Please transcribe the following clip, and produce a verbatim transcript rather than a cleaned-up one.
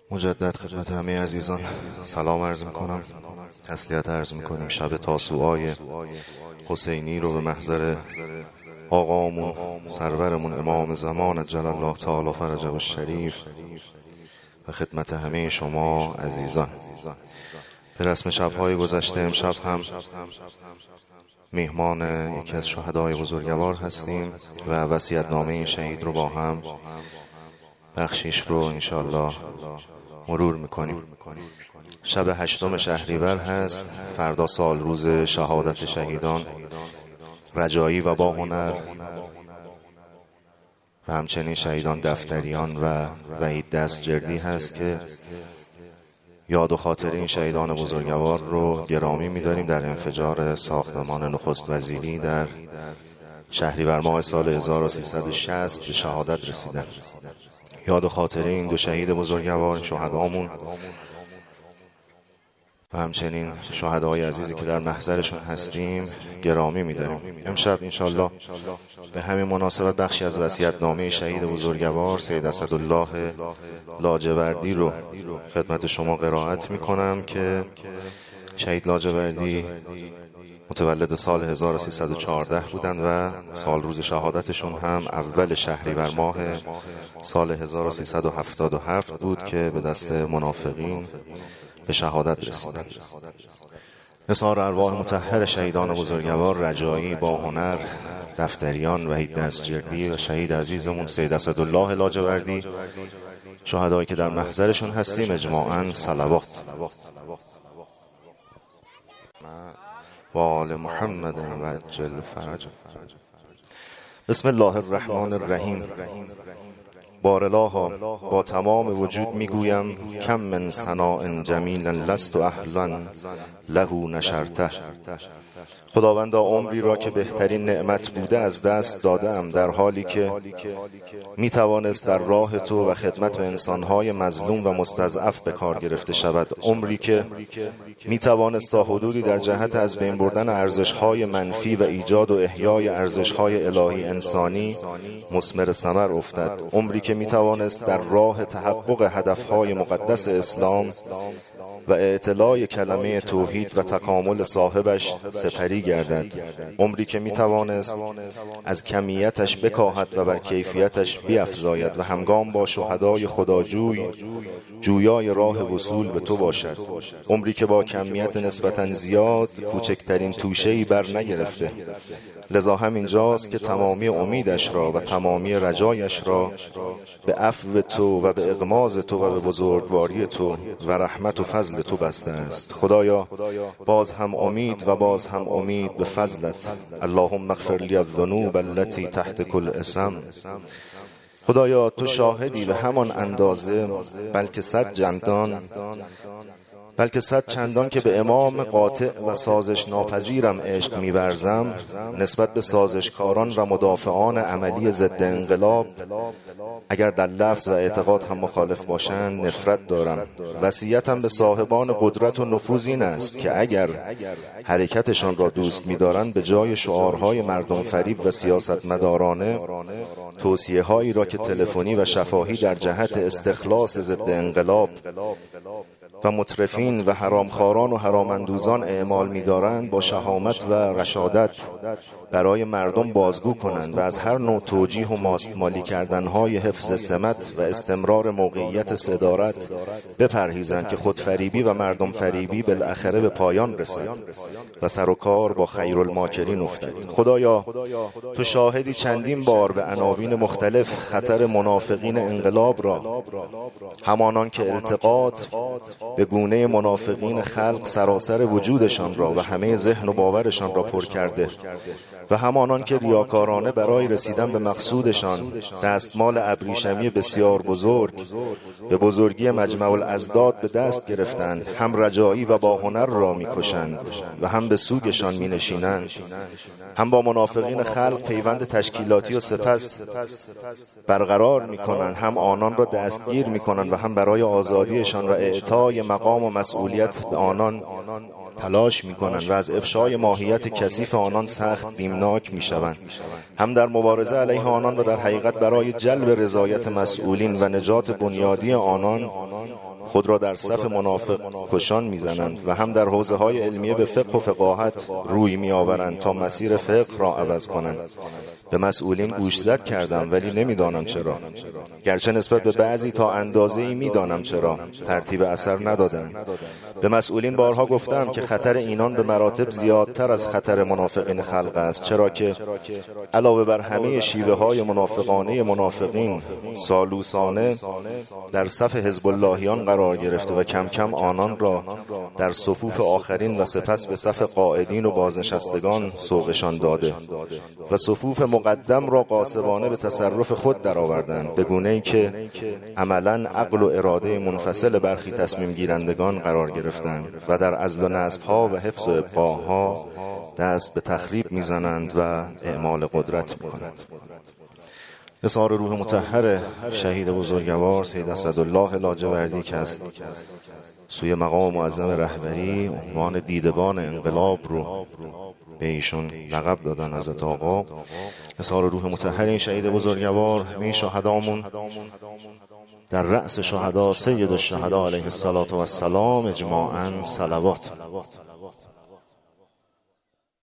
مجدد خدمت همه عزیزان سلام عرض میکنم، تسلیت عرض میکنیم. شب تاسوعای حسینی رو به محضر آقامون سرورمون امام زمان عجل الله تعالی فرجه الشریف و خدمت همه شما عزیزان. به رسم شب‌های گذشته امشب هم میهمان یکی از شهدای بزرگوار هستیم و وصیت‌نامه این شهید رو با هم بخشیش رو انشالله مرور میکنیم. شب هشتم شهریور هست، فردا سال روز شهادت شهیدان رجایی و با هنر و همچنین شهیدان دفتریان و وحید دستجردی هست که یاد و خاطر این شهیدان بزرگوار رو گرامی می‌داریم در انفجار ساختمان نخست وزیری در شهریور ماه سال هزار و سیصد و شصت به شهادت رسیدن. یاد و خاطر این دو شهید بزرگوار شهدامون و همچنین شهدای عزیزی که در محضرشون هستیم گرامی می‌داریم. امشب انشالله به همین مناسبت بخشی از وصیت‌نامه شهید بزرگوار سید اسدالله لاجوردی رو خدمت شما قرائت می‌کنم که شهید لاجوردی متولد سال هزار و سیصد و چهارده بودند و سال روز شهادتشون هم اول شهریور ماه سال هزار و سیصد و هفتاد و هفت بود که به دست منافقین به شهادت رسیدند. نثار ارواح مطهر شهیدان بزرگوار رجایی، با هنر، دفتریان، وحید دستجردی و شهید عزیزمون سید اسدالله لاجوردی، شهدایی که در محضرشون هستیم اجماعاً صلوات و آل محمد و عجل فرج. بسم الله الرحمن الرحیم. بارالها با تمام وجود میگویم کم من ثناء جمیلا لست اهلا له نشرته. خداوندا عمری را که بهترین نعمت بوده از دست دادم، در حالی که می توانست در راه تو و خدمت به انسانهای مظلوم و مستضعف به کار گرفته شود. عمری که می توانست تا حدودی در جهت از بین بردن ارزش‌های منفی و ایجاد و احیای ارزش‌های الهی انسانی مثمر ثمر افتد. عمری که می توانست در راه تحقق هدف‌های مقدس اسلام و اعتلاء کلمه توحید و تکامل صاحبش سپری گردد. عمری که می توانست از کمیتش بکاهد و بر کیفیتش بیفزاید و همگام با شهدای خداجوی جویای راه وصول به تو باشد. عمری که با کمیت نسبتاً زیاد کوچکترین توشه‌ای بر نگرفته. لذا همینجاست که تمامی امیدش را و تمامی رجایش را به عفو تو و به اغماض تو و به بزرگواری تو و رحمت و فضل تو بسته است. خدایا باز هم امید و باز هم امید به فضلت. اللهم اغفر لی الذنوب التي تحت کل اسم. خدایا تو شاهدی به همان اندازه بلکه صد چندان بلکه صد چندان که به امام قاطع و سازش ناپذیرم عشق می‌ورزم، نسبت به سازشکاران و مدافعان عملی ضد انقلاب اگر در لفظ و اعتقاد هم مخالف باشند نفرت دارم. وصیتم به صاحبان قدرت و نفوذ این است که اگر حرکتشان را دوست می‌دارند به جای شعارهای مردم فریب و سیاستمدارانه توصیه‌هایی را که تلفنی و شفاهی در جهت استخلاص ضد انقلاب و مترفین و حرامخواران و حراماندوزان اعمال می‌دارند با شهامت و رشادت برای مردم بازگو کنند و از هر نوع توجیه و ماستمالی کردنهای حفظ سمت و استمرار موقعیت صدارت بپرهیزند که خودفریبی و مردم فریبی بالاخره به پایان رسد و سر و کار با خیرالماکرین افتد. خدایا تو شاهدی چندین بار به عناوین مختلف خطر منافقین انقلاب را، همانان که التقاط به گونه منافقین خلق سراسر وجودشان را و همه ذهن و باورشان را پر کرده و همانان که ریاکارانه برای رسیدن به مقصودشان دستمال ابریشمی بسیار بزرگ به بزرگی مجمع الازداد به دست گرفتند، هم رجایی و با هنر را می‌کشند و هم به سوگشان می‌نشینند، هم با منافقین خلق پیوند تشکیلاتی و سپس برقرار می‌کنند، هم آنان را دستگیر می‌کنند و هم برای آزادیشان و اعطای مقام و مسئولیت به آنان تلاش می‌کنند و از افشای ماهیت کثیف آنان سخت بیمناک می‌شوند. هم در مبارزه علیه آنان و در حقیقت برای جلب رضایت مسئولین و نجات بنیادی آنان خود را در صف منافق کشان میزنند و هم در حوزه های علمیه به فقه و فقاهت روی می آورند تا مسیر فقه را عوض کنند. به مسئولین گوشزد کردم ولی نمیدانم چرا، گرچه نسبت به بعضی تا اندازه‌ای میدانم چرا، ترتیب اثر ندادم. به مسئولین بارها گفتم که خطر اینان به مراتب زیادتر از خطر منافقین خلق است، چرا که علاوه بر همه شیوه های منافقانه منافقین، سالوسانه در صف حزب اللهیان قرار گرفته و کم کم آنان را در صفوف آخرین و سپس به صف قائدین و بازنشستگان سوقشان داده و صفوف مقدم را غاصبانه به تصرف خود درآوردند، به گونه‌ای که عملاً عقل و اراده منفصل برخی تصمیم گیرندگان قرار گرفتند و در عزل و نصب‌ها و حفظ و ابقاء‌ها دست به تخریب می‌زنند و اعمال قدرت می‌کنند. نثار روح مطهر شهید بزرگوار سید اسدالله لاجوردی که از سوی مقام معظم رهبری عنوان دیدبان انقلاب رو به ایشون لقب دادن حضرت آقا، نثار روح مطهر این شهید بزرگوار، همه شهدامون در رأس شهدا سید الشهدا علیه الصلاة و السلام اجماعاً صلوات.